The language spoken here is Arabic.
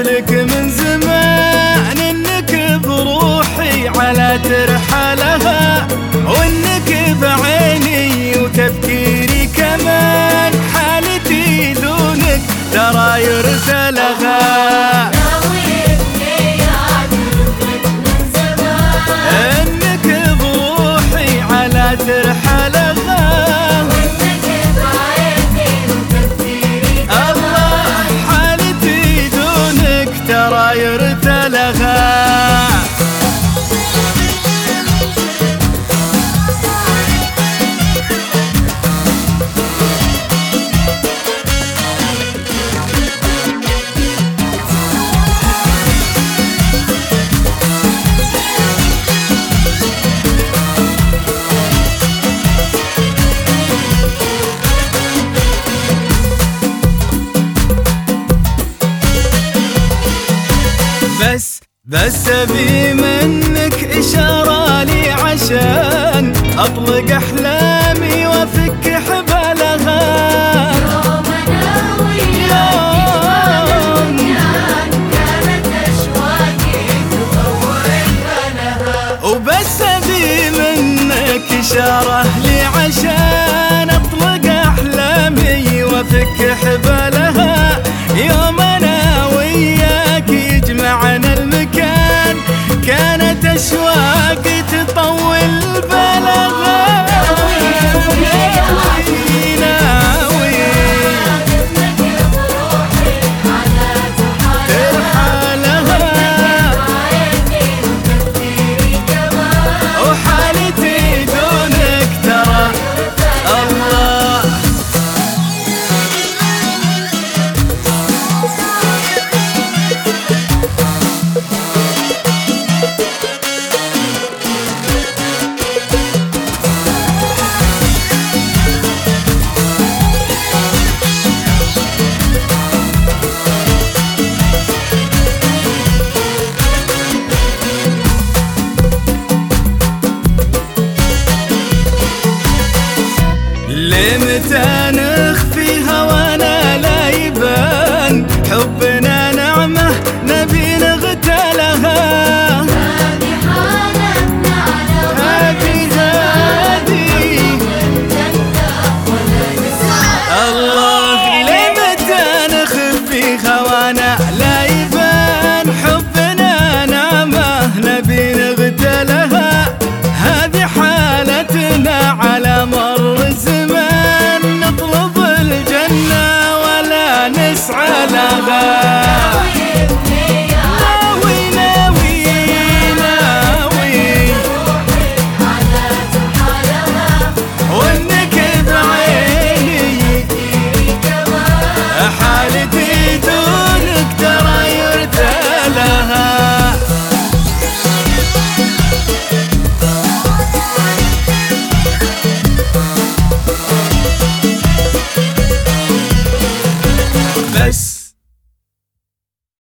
لك من زمان انك بروحي على ترحلها، وانك بعيني وتفكيري كمان، حالتي دونك ترى يرثلها. انك بروحي على ترحلها، وانك بعيني وتفكيري الله، حالتي دونك ترى يرثلها. بس أبي منك إشارة لي عشان أطلق أحلامي وأفك حبالها. يوم أنا وياك كانت أشواقي تطور لها، وبس أبي منك إشارة لي عشان أطلق أحلامي وأفك حبالها. يوم أنا وياك يجمعنا المكان، كانت أشواقي تطول بلغها. وحالتي دونك ترى الله. لمتى نخفي هوانا لا يبان، حبنا نعمة نبي نغتلها. هذه حالتنا على الله. لمتى نخفي هوانا لا يبان، حبنا نعمة نبي نغتلها. هذه حالتنا على مر الزمان، نطلب الجنة ولا نسعى لها.